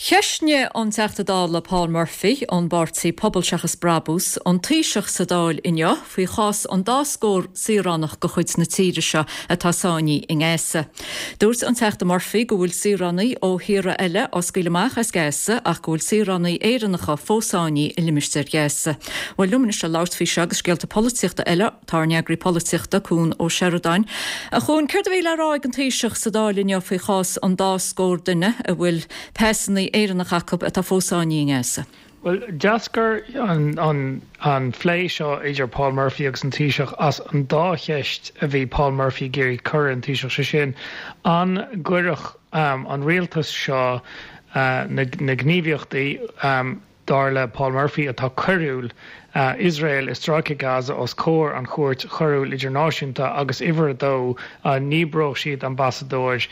Cheisne an teachtadála Paul Murphy an Bartsaí pobalseachas Brabús an taoiseach sa dáil inne faoi chás an dáscór siarannach go chuid na tíre se a tasáinní in Ghéasa. Dúirt an teachta Murphy go bhfuil siarannaí ó híre eile os scuileamach as Ghéasa ach go bhfuil siarannaí éireannacha fósáinní i limisteir Ghéasa. Bhfuil luministe láirtfhí se agus scialta políochta eile tarneagraí políochta cún ó Sheridan. A chun céir do bhfuil aráig an taoiseach sa dáil inne faoi chás an dáscór duine a bhfuil pesannaí éireannach acab a tá fósáinní in Ghéasa. Well, Jasker an flé seo idir Paul Murphy agus an taoiseach as an dácheist a bhí Paul Murphy géirí cur an taoiseach sé sin an gcuireach an rialtas seo na gníomhaíochtaí darla Paul Murphy atá curúil Israel is Stráice Gaza os cór an chuirt chorúil idirnáisiúnta agus iver dó níbroch siad ambassadóir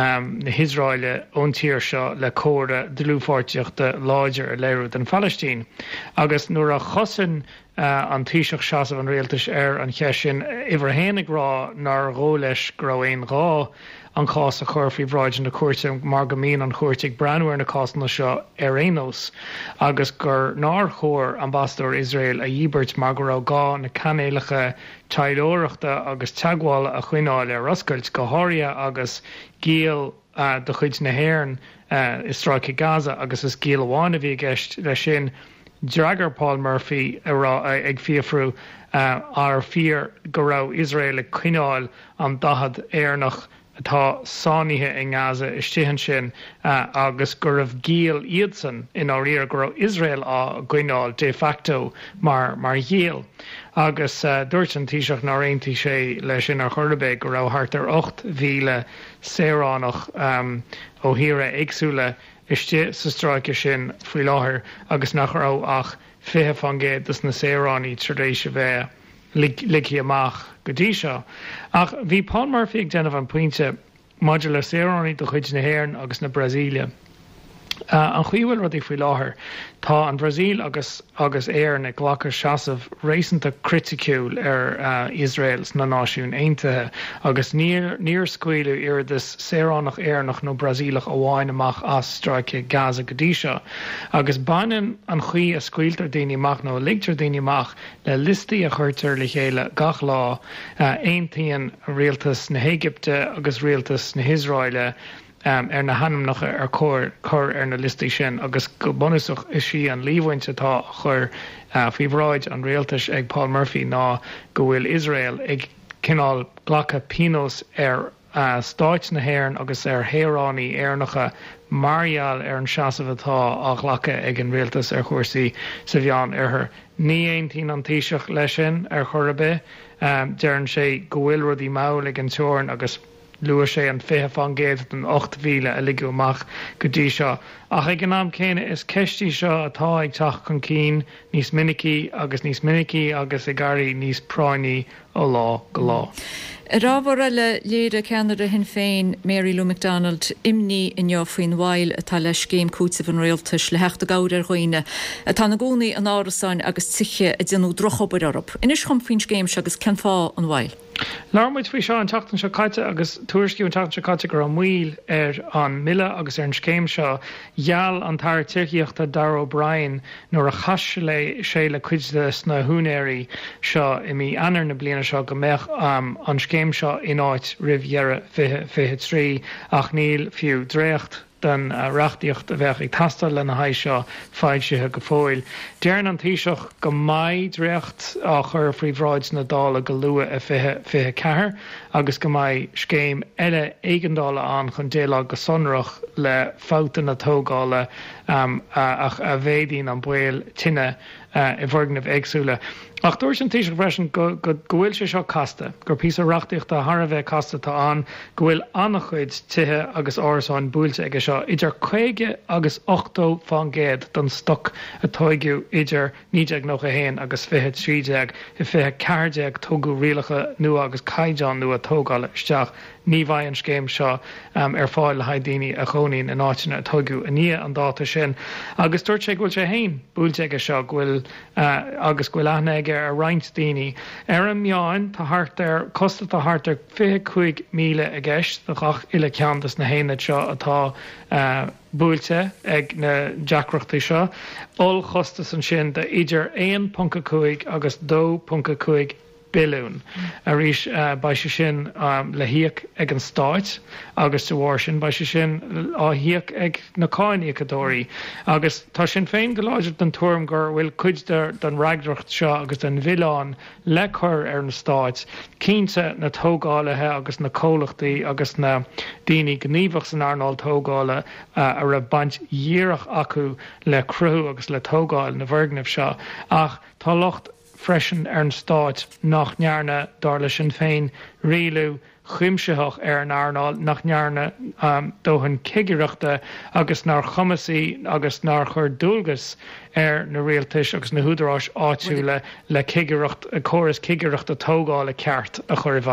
na Hisráile ón tír seo le córa dlúfáirteachta láidir a léirú den Palestín. Agus nuair a chosan an taoiseach seasamh an rialtas an cheisisin iver hénig rá nar ró leis go raibh rá an cás a chur faoi bhráid na cuairte mar go mbíonn an chuirteigh breanúir na cásanna seo éireanos agus gur nár chóir ambassador Israel a dhíbert mar go raibh gá na canéalacha teilóireachta agus teagháil a chuineáil ar oscailt go háirithe agus gíal do chuid na hÉireann is Stráice Gaza agus is gíal amháin a bhí gceist le sin Dragar Paul Murphy ag fiafrú ar fíor go raibh Israel ag chuineáil an dahad éarnach atá sánaithe in Gaza istehan sin agus gur raibh gíal iad san in áiríar go raibh Israel á gcuineáil de facto mar ghéal. Agus dúirt an taoiseach ná réontaí sé leis sin ar chorbe go raibh thart ar 8,000 saoránach ó híre éagsúla iste sa Stráice sin faoi láthair agus nach raibh ach 20 dus na saoránaí trodéis a bheith licí amach go dtí seo. Ach bhí Paul Murphy ag déanamh an pointe maidir le saoránaí do chuid na hÉireann agus na Brasilíe. An chuomhfuil rudí faoi láthair tá an Brasil agus éireann ag ghlachar seasamh réasanta criticúil ar Israel na náisiún aontaithe agus níor scaoileadh iardas saoránach éireannach nó Brasilach amháin amach as Stráice Gaza go dtí seo. Agus baineann an chuí a scaoiltear daoine amach nó a ligtear daoine amach le listaí a chuirtear le chéile gach lá aontaíonn rialtas na Éigipte agus rialtas na Hisráile ar na hanamnacha ar chur ar na listaí sin agus go bunasach is si an líomhainte atá chur faoi bhráid an rialtas ag Paul Murphy ná go bhfuil Israel ag cinál ghlacha pinos ar stáit na hÉireann agus ar héireánaí éarnacha margheall ar an seasamh atá á ghlacha ag an rialtas ar chuirsaí sa bhean arthar. Ní aontaíonn an taoiseach leis sin ar chorbe dearann sé go bhfuil rudí mall ag an teorann agus luair sé an 20 an 8,000 a ligú amach go dtí seo. Ach ag an am céine is ceistí seo atá ag teach chun cín níos minicí agus i gcairí níos práiní ó lá go lá. Rábhar eile léire ceanada hin féin Mary Lou McDonald imní inneo faoin bhail atá leis céim cútsa an réaltas le heachta gáir ar chuoine atá na gcónaí an árasáin agus tuiche a déanú drochobar Eorop. Inis chum faoin céim se agus cean fá an bhail. Lármuid faoi seo an teachtain seo caite agus tuairisciú an teachtain seo caite gur an mhuil ar an mille agus ar an scéim seo gheall an tar tíochta Darragh O'Brien nuair a chas sé le cuide sna húnéirí seo i mí anar na bliana seo go mbeadh an scéim seo in áit ribh 23 ach níl fiú dréacht den reachtaíocht a bheith ag tastal le na haid seo fáilsithe go fóil. Dearann an taoiseach go maith dréacht á chur faoi bhráid na dála go luath a 24 agus go maith scéim eile éigeandála an chun déile go sonrach le fáta na tógála ach a bhédaíonn an buil tine i bhorgnamh éagsúla. Ach dúirt an taoiseach bhreisin go bhfuil sé seo casta, gur pí a reachtaíocht a thar bheith casta tá an go bhfuil annach chuid tithe agus árasáin búilte aige seo idir 5 agus 8 fangéad don stoc a toigiú idir 9 agus 23 i 24 tógu rialacha nua agus caiideán nua tógála isteach ní bhaid an scéim seo ar fáil le haid daoine a chonín in áitina a tugu a ní an dáta sin. Agus dúirt sé bhfuil sé hain búilte aige seo bhfuil ghfuil athnaige ar roinnt daoine. Ar an meáin tá hart ar costa tá hart ar 25 míle a gceist do gach ile ceantas na héine seo atá búilte ag na deacreachtaí seo. Ol chostas an sin de idir 1.5 agus 2.5 bilún. A rís ba se sin le hiíoc ag an stáit agus sa bhhair sin ba se sin áhiíoc ag na cáinní cadóirí. Agus tá sin féin go láidir den tuam gur bhfuil cuidir den reagdrocht seo agus den bhileán le chur ar na stáit, cínte na tógáilethe agus na cólachtaí agus na daoine gníomhach san airnáil tógáile ar a bant díireach acu le cruú agus le tógáil na bhirgnamh seo. Ach tá locht freisin ar an stáit nach nearna dála sin féin rialú chuimseach ar an airnáil nach nearna dóhann cigireachta agus nar chumasaí agus nar chur dúlgas ar na réaltais agus na húdaráis áitiúla le cigireacht a choras cigireacht a tógáil a ceart a chur